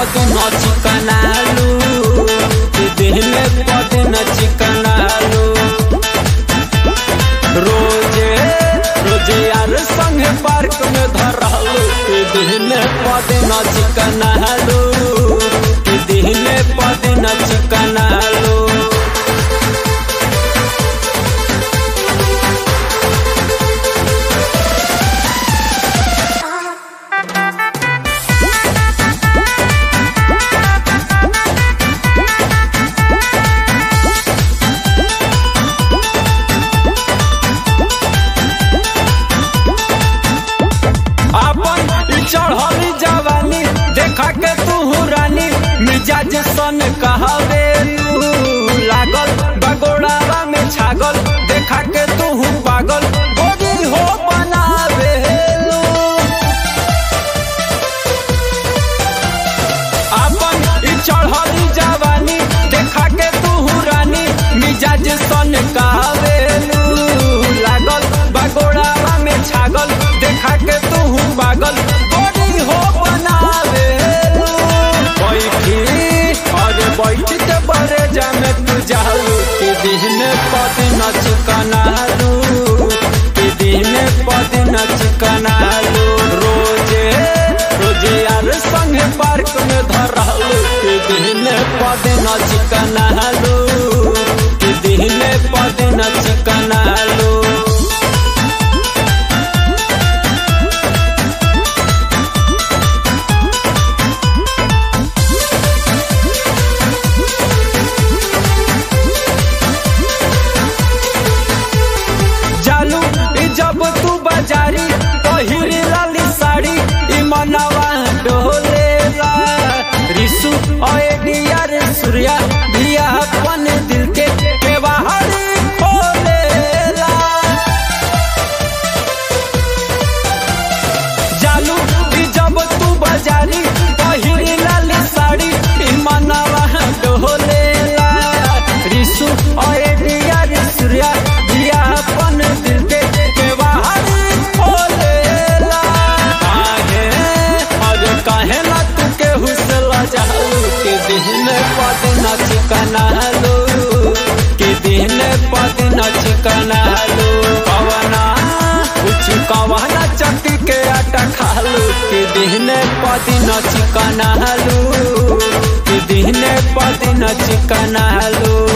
पदिन चिकनालू कि दिन पदिन चिकनालू रोजे रोजे यार संग पार्क में धरलू कि दिन पदिन चिकनालू कि दिन पदिन चिकनालू चढ़ली जवानी देखा के तू रानी मिजाज सन कहवे तू लागल बगोड़ावा में छागल देखा के तू पागल गोरी हो बनावे अपन चढ़ली जवानी देखा के तू रानी मिजाज सन कहवे लागल बगोड़ावा में छागल देखा के तू पागल बैठ के बड़े जामे तू जालू कि दिन पदिन चिकनालू कि दिन पदिन चिकनालू रोजे रोजे यार संग पार्क में धरलू कि दिन पदिन चिकनालू कि दिन पदिन चिकनालू जब तू बाजारी पहिरी लाली साड़ी ई मनवा डोलेला रिसु ओएडियर सूर्या भी अपन दिल के केवाड़ी खोलेला जालू जब तू बाजारी पहिरी लाली साड़ी ई मनवा डोलेला रिसु ओएडियर सूर्या भी अपन दिल के दिन पदिन चिकनालू कि दिन पदिन चिकनालू कवना कुछ कवना चक्की के आटा खालू कि दिन पदिन चिकनालू कि दिन पदिन चिकनालू।